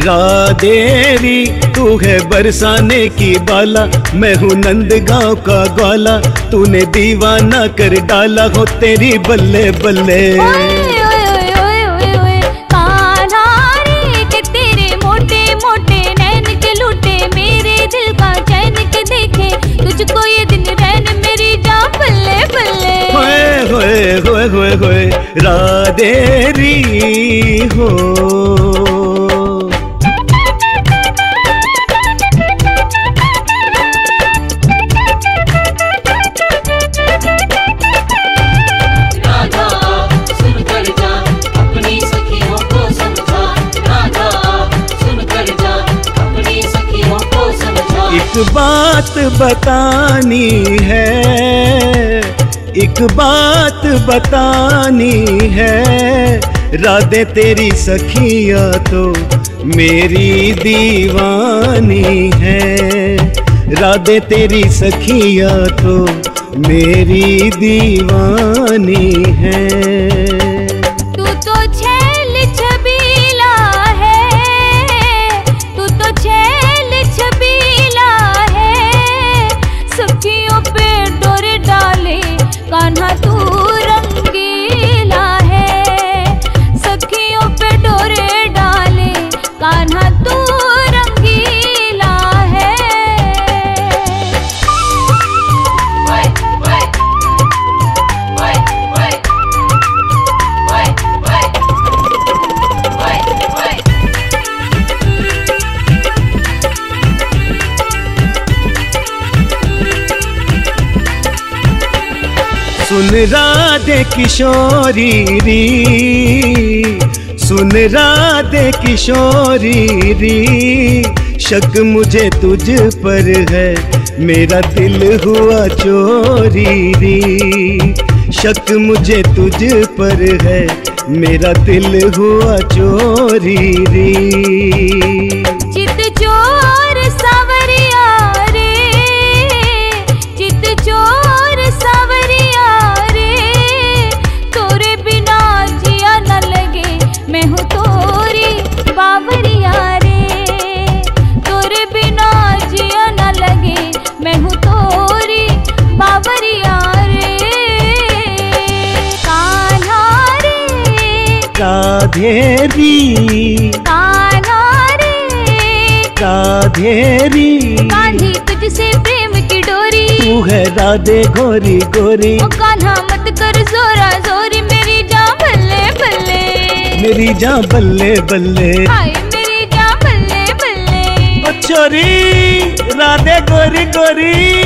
राधेरी तू है बरसाने की बाला, मैं हूँ नंदगांव का ग्वाला, तूने दीवाना कर डाला हो तेरी बल्ले बल्ले। कान्हा रे के तेरे मोटे मोटे नैन के लूटे मेरे दिल का चैन के देखे तुझको ये दिन रैन मेरी जान बल्ले बल्ले। होए होए होए होए होए राधेरी हो। एक बात बतानी है, एक बात बतानी है, राधे तेरी सखिया तो मेरी दीवानी है, राधे तेरी सखिया तो मेरी दीवानी है। तू तो छैल छबीला है, तू तो छैल छबीला है, सखियों पे डोरे डाले कान्हा तू रंगीला है, सखियों पे डोरे डाले कान्हा तू रंगीला है। सुन राधे किशोरी री, सुन राधे किशोरी री, शक मुझे तुझ पर है मेरा दिल हुआ चोरी री, शक मुझे तुझ पर है मेरा दिल हुआ चोरी री। चित चोर सावरिया रे, चित चोर सावरिया रे, तोरे बिना जिया न लगे मैं हूँ तोरी बावरिया रे, तोरे बिना जिया न लगे मैं हूँ तोरी बावरिया रे। कान्हा रे राधेरी, कान्हा रे राधेरी, बांधी तुझसे प्रेम की डोरी, तू है राधे गोरी गोरी। ओ कान्हा मत कर जोरा जोरी मेरी जान बल्ले बल्ले, मेरी जान बल्ले बल्ले, हाय मेरी जान बल्ले बल्ले। ओ छोरी राधे गोरी गोरी।